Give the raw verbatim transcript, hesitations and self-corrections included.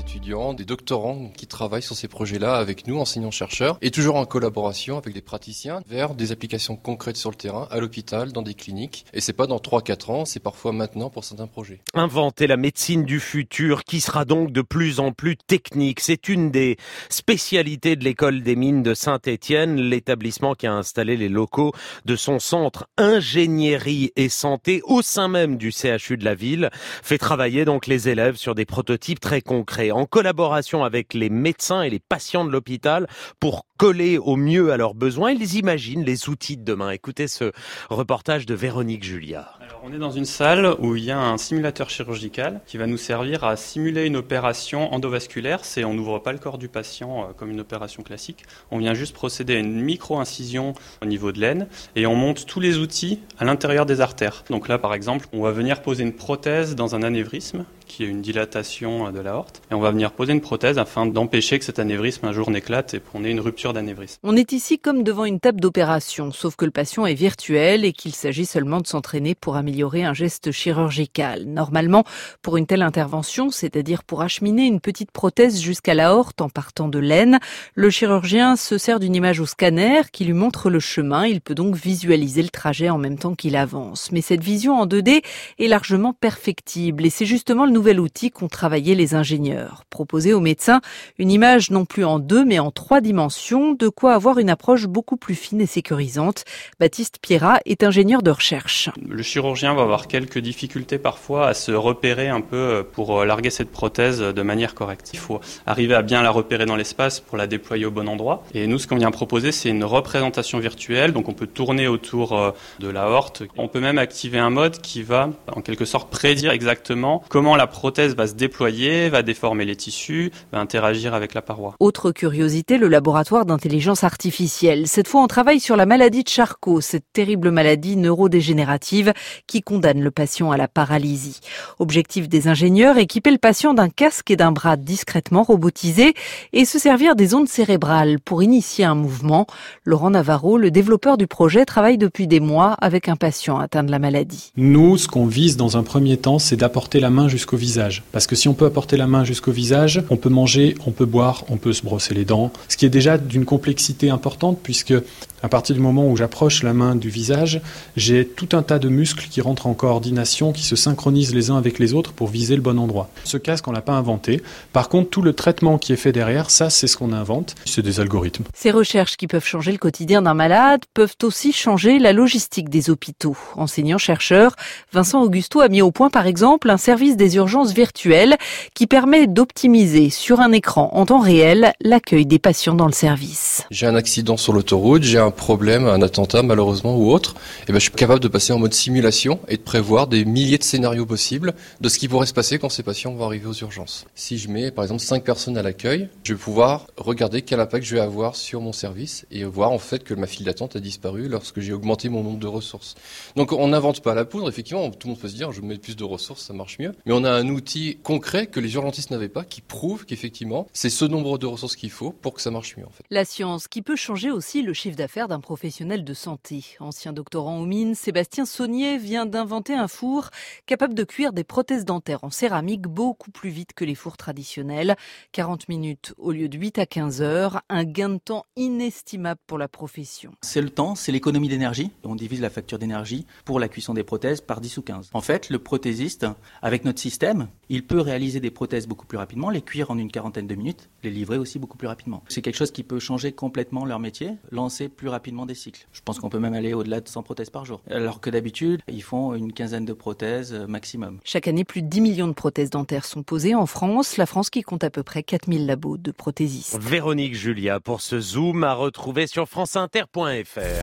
étudiants, des doctorants qui travaillent sur ces projets-là avec nous, enseignants-chercheurs, et toujours en collaboration avec des praticiens vers des applications concrètes sur le terrain, à l'hôpital, dans des cliniques. Et c'est pas dans trois à quatre ans, c'est parfois maintenant pour certains projets. Inventer la médecine du futur qui sera donc de plus en plus technique. C'est une des spécialités de l'école des mines de Saint-Étienne, l'établissement qui a installé les locaux de son centre ingénierie et santé au sein même du C H U de la ville, fait travailler donc les élèves sur des prototypes très concrets en collaboration avec les médecins et les patients de l'hôpital pour coller au mieux à leurs besoins. Ils imaginent les outils de demain. Écoutez ce reportage de Véronique Julia. Alors, on est dans une salle où il y a un simulateur chirurgical qui va nous servir à simuler une opération endovasculaire. C'est on n'ouvre pas le corps du patient euh, comme une opération classique. On vient juste procéder à une micro-incision au niveau de l'aine et on monte tous les outils à l'intérieur des artères. Donc là, par exemple, on va venir poser une prothèse dans un anévrisme qui est une dilatation de l'aorte. Et on va venir poser une prothèse afin d'empêcher que cet anévrisme un jour n'éclate et qu'on ait une rupture d'anévrisme. On est ici comme devant une table d'opération, sauf que le patient est virtuel et qu'il s'agit seulement de s'entraîner pour améliorer un geste chirurgical. Normalement, pour une telle intervention, c'est-à-dire pour acheminer une petite prothèse jusqu'à l'aorte en partant de l'aine, le chirurgien se sert d'une image au scanner qui lui montre le chemin. Il peut donc visualiser le trajet en même temps qu'il avance. Mais cette vision en deux D est largement perfectible et c'est justement le nouvel outil qu'ont travaillé les ingénieurs. Proposer aux médecins une image non plus en deux mais en trois dimensions, de quoi avoir une approche beaucoup plus fine et sécurisante. Baptiste Pierrat est ingénieur de recherche. Le chirurgien va avoir quelques difficultés parfois à se repérer un peu pour larguer cette prothèse de manière correcte. Il faut arriver à bien la repérer dans l'espace pour la déployer au bon endroit. Et nous, ce qu'on vient proposer, c'est une représentation virtuelle. Donc on peut tourner autour de l'aorte. On peut même activer un mode qui va en quelque sorte prédire exactement comment la prothèse va se déployer, va déformer les tissus, va interagir avec la paroi. Autre curiosité, le laboratoire d'intelligence artificielle. Cette fois, on travaille sur la maladie de Charcot, cette terrible maladie neurodégénérative qui condamne le patient à la paralysie. Objectif des ingénieurs, équiper le patient d'un casque et d'un bras discrètement robotisés et se servir des ondes cérébrales pour initier un mouvement. Laurent Navarro, le développeur du projet, travaille depuis des mois avec un patient atteint de la maladie. Nous, ce qu'on vise dans un premier temps, c'est d'apporter la main jusqu'au visage. Parce que si on peut apporter la main jusqu'au visage, on peut manger, on peut boire, on peut se brosser les dents. Ce qui est déjà d'une complexité importante puisque à partir du moment où j'approche la main du visage, j'ai tout un tas de muscles qui rentrent en coordination, qui se synchronisent les uns avec les autres pour viser le bon endroit. Ce casque, on l'a pas inventé. Par contre, tout le traitement qui est fait derrière, ça, c'est ce qu'on invente. C'est des algorithmes. Ces recherches qui peuvent changer le quotidien d'un malade peuvent aussi changer la logistique des hôpitaux. Enseignant-chercheur, Vincent Augusto a mis au point, par exemple, un service des urgences virtuelles qui permet d'optimiser sur un écran en temps réel l'accueil des patients dans le service. J'ai un accident sur l'autoroute, j'ai un problème, un attentat malheureusement ou autre, et ben je suis capable de passer en mode simulation et de prévoir des milliers de scénarios possibles de ce qui pourrait se passer quand ces patients vont arriver aux urgences. Si je mets par exemple cinq personnes à l'accueil, je vais pouvoir regarder quel impact je vais avoir sur mon service et voir en fait que ma file d'attente a disparu lorsque j'ai augmenté mon nombre de ressources. Donc on n'invente pas la poudre, effectivement, tout le monde peut se dire je mets plus de ressources, ça marche mieux, mais on a un outil concret que les urgentistes n'avaient pas qui prouve qu'effectivement c'est ce nombre de ressources qu'il faut pour que ça marche mieux en fait. La science qui peut changer aussi le chiffre d'affaires d'un professionnel de santé. Ancien doctorant aux mines, Sébastien Saunier vient d'inventer un four capable de cuire des prothèses dentaires en céramique beaucoup plus vite que les fours traditionnels. quarante minutes au lieu de huit à quinze heures, un gain de temps inestimable pour la profession. C'est le temps, c'est l'économie d'énergie. On divise la facture d'énergie pour la cuisson des prothèses par dix ou quinze. En fait, le prothésiste, avec notre système, il peut réaliser des prothèses beaucoup plus rapidement, les cuire en une quarantaine de minutes, les livrer aussi beaucoup plus rapidement. C'est quelque chose qui peut changer complètement leur métier, lancer plus rapidement des cycles. Je pense qu'on peut même aller au-delà de cent prothèses par jour. Alors que d'habitude, ils font une quinzaine de prothèses maximum. Chaque année, plus de dix millions de prothèses dentaires sont posées en France. La France qui compte à peu près quatre mille labos de prothésistes. Véronique Julia pour ce Zoom à retrouver sur franceinter point fr.